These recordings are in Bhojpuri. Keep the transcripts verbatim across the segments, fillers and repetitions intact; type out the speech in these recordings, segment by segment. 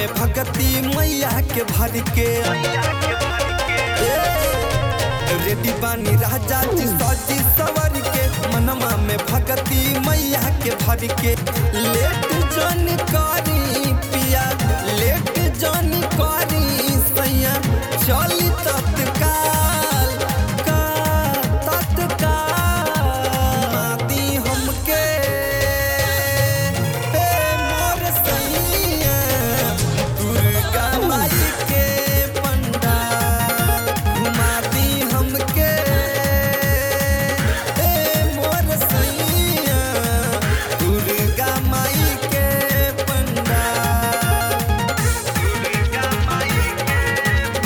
में भगती मैया के भर के रेडी बानी राजा जी सजी सवर के मनमा में भगती मैया के भर के लेट जन करी पिया लेट जन करी सैया चली तत्काल का तत्काल माती हमके हे मोर सैया दुर्गा माई के पंडाल घुमाती हमके हे मोर सैया दुर्गा माई के पंडाल दुर्गा माई के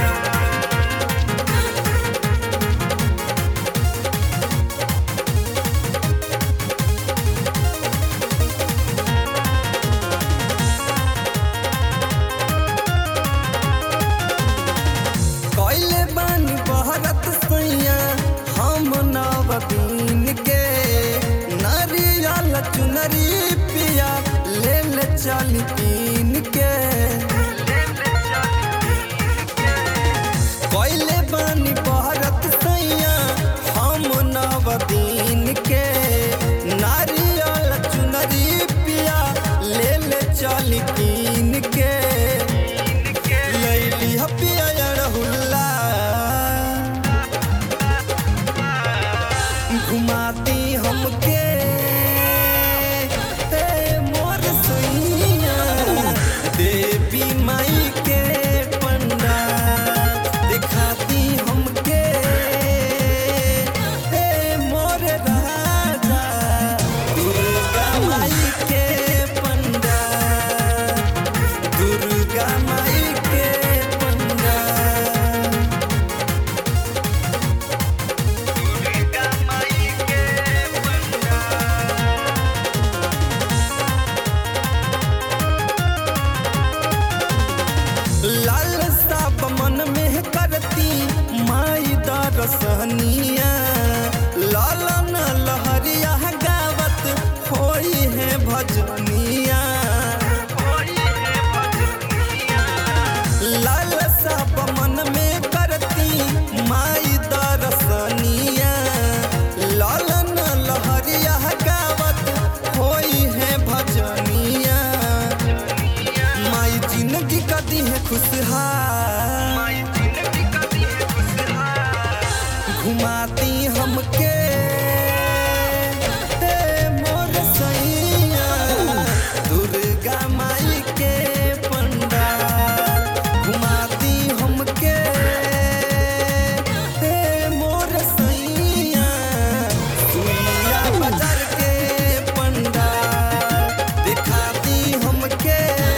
कैले बानी बहरत सैया हम नवदीन के नारियल चुनरी पिया ले ले चल कीन के कैले बानी बहरत सैया हम नवदीन के नारियल चुनरी पिया ले ले चल कीन के लैली हपिया रहुल्ला घुमाती हमके हे मोर सैया देवी माई के पंडाल दिखाती हमके हे मोर राजा दुर्गा माई के पंडाल दुर्गा माई के पंडाल दुर्गा माई के लाल साप मन में करती माई दरसनिया लालन लहरिया गावत होई है भजनिया लाल साप मन में करती माई दरसनिया लालन लहरिया गावत होई है भजनिया माई जिंदगी कदी है खुशहाल घुमाती हमके हे मोर सैया दुर्गा माई के पंडाल घुमाती हमके हे मोर सैया सुइया बाजार के पंडाल दिखाती हमके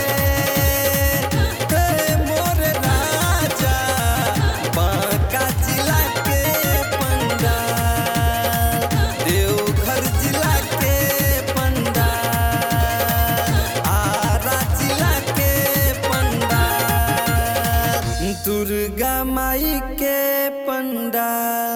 हे मोर राजा बांका जिला के पंडाल देवघर जिला के पंडाल आरा जिला के पंडाल दुर्गा माई के पंडाल।